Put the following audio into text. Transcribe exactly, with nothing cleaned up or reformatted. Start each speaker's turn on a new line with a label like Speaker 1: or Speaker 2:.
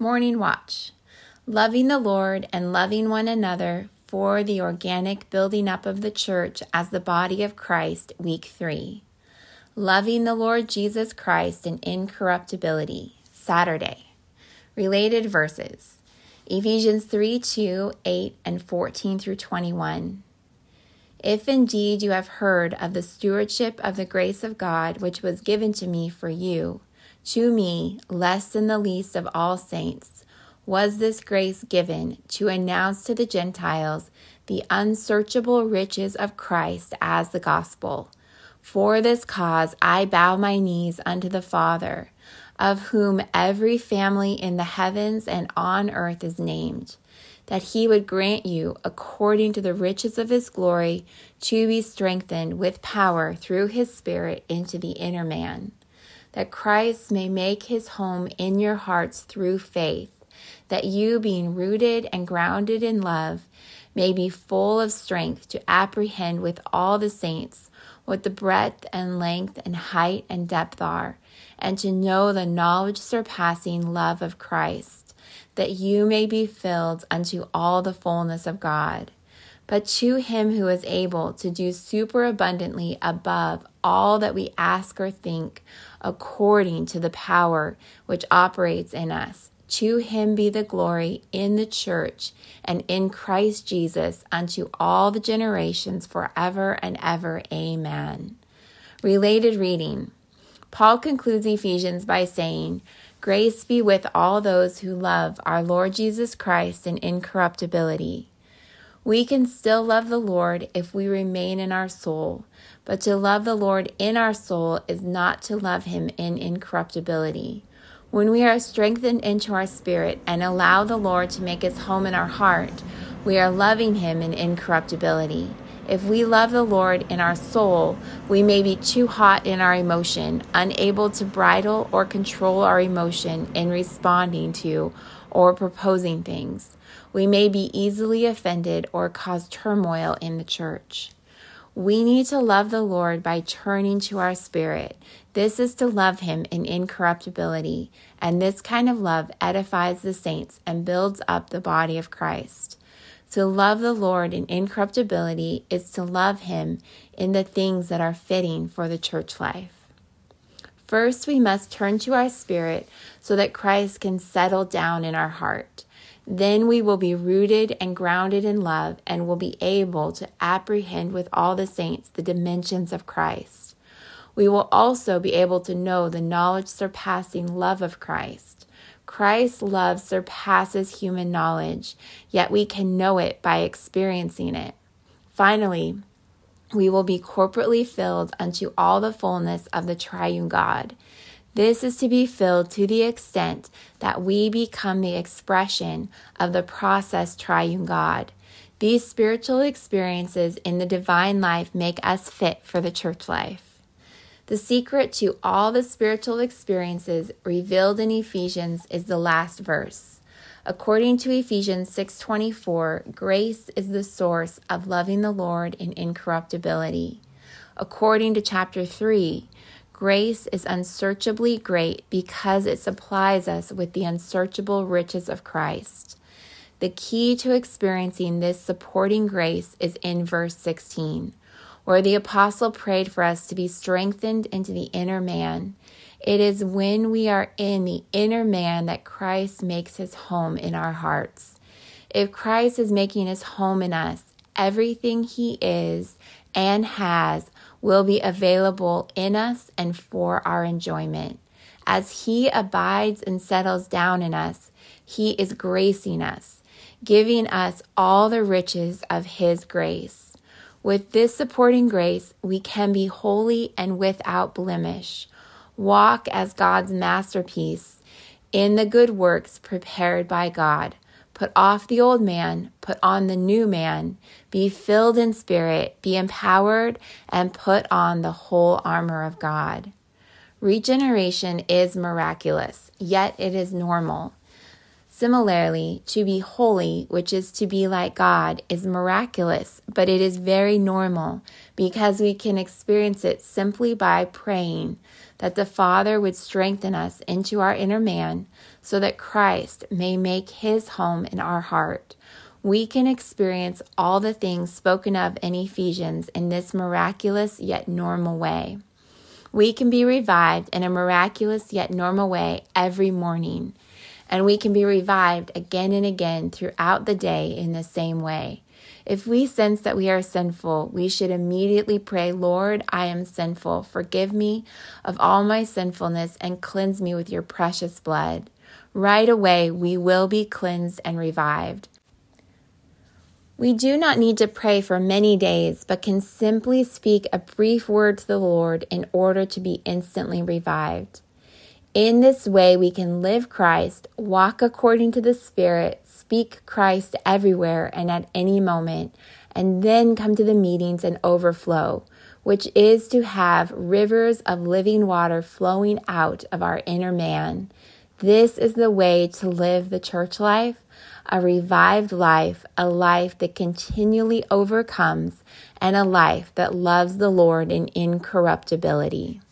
Speaker 1: Morning Watch. Loving the Lord and loving one another for the organic building up of the church as the body of Christ, week three. Loving the Lord Jesus Christ in incorruptibility, Saturday. Related verses. Ephesians three, two, eight, and fourteen through twenty-one. If indeed you have heard of the stewardship of the grace of God which was given to me for you, to me, less than the least of all saints, was this grace given to announce to the Gentiles the unsearchable riches of Christ as the gospel. For this cause I bow my knees unto the Father, of whom every family in the heavens and on earth is named, that he would grant you, according to the riches of his glory, to be strengthened with power through his Spirit into the inner man, that Christ may make his home in your hearts through faith, that you, being rooted and grounded in love, may be full of strength to apprehend with all the saints what the breadth and length and height and depth are, and to know the knowledge surpassing love of Christ, that you may be filled unto all the fullness of God. But to him who is able to do superabundantly above all that we ask or think, according to the power which operates in us, to him be the glory in the church and in Christ Jesus unto all the generations forever and ever. Amen. Related reading. Paul concludes Ephesians by saying, "Grace be with all those who love our Lord Jesus Christ in incorruptibility." We can still love the Lord if we remain in our soul, but to love the Lord in our soul is not to love him in incorruptibility. When we are strengthened into our spirit and allow the Lord to make his home in our heart, we are loving him in incorruptibility. If we love the Lord in our soul, we may be too hot in our emotion, unable to bridle or control our emotion in responding to or proposing things. We may be easily offended or cause turmoil in the church. We need to love the Lord by turning to our spirit. This is to love him in incorruptibility, and this kind of love edifies the saints and builds up the body of Christ. To love the Lord in incorruptibility is to love him in the things that are fitting for the church life. First, we must turn to our spirit so that Christ can settle down in our heart. Then we will be rooted and grounded in love and will be able to apprehend with all the saints the dimensions of Christ. We will also be able to know the knowledge surpassing love of Christ. Christ's love surpasses human knowledge, yet we can know it by experiencing it. Finally, we will be corporately filled unto all the fullness of the triune God. This is to be filled to the extent that we become the expression of the process triune God. These spiritual experiences in the divine life make us fit for the church life. The secret to all the spiritual experiences revealed in Ephesians is the last verse. According to Ephesians six twenty-four, grace is the source of loving the Lord in incorruptibility. According to chapter three, grace is unsearchably great because it supplies us with the unsearchable riches of Christ. The key to experiencing this supporting grace is in verse sixteen, where the apostle prayed for us to be strengthened into the inner man. It is when we are in the inner man that Christ makes his home in our hearts. If Christ is making his home in us, everything he is and has will be available in us and for our enjoyment. As he abides and settles down in us, he is gracing us, giving us all the riches of his grace. With this supporting grace, we can be holy and without blemish. Walk as God's masterpiece in the good works prepared by God. Put off the old man, put on the new man, be filled in spirit, be empowered, and put on the whole armor of God. Regeneration is miraculous, yet it is normal. Similarly, to be holy, which is to be like God, is miraculous, but it is very normal because we can experience it simply by praying that the Father would strengthen us into our inner man so that Christ may make his home in our heart. We can experience all the things spoken of in Ephesians in this miraculous yet normal way. We can be revived in a miraculous yet normal way every morning, and we can be revived again and again throughout the day in the same way. If we sense that we are sinful, we should immediately pray, Lord, I am sinful. Forgive me of all my sinfulness and cleanse me with your precious blood. Right away, we will be cleansed and revived. We do not need to pray for many days, but can simply speak a brief word to the Lord in order to be instantly revived. In this way, we can live Christ, walk according to the Spirit, speak Christ everywhere and at any moment, and then come to the meetings and overflow, which is to have rivers of living water flowing out of our inner man. This is the way to live the church life, a revived life, a life that continually overcomes, and a life that loves the Lord in incorruptibility.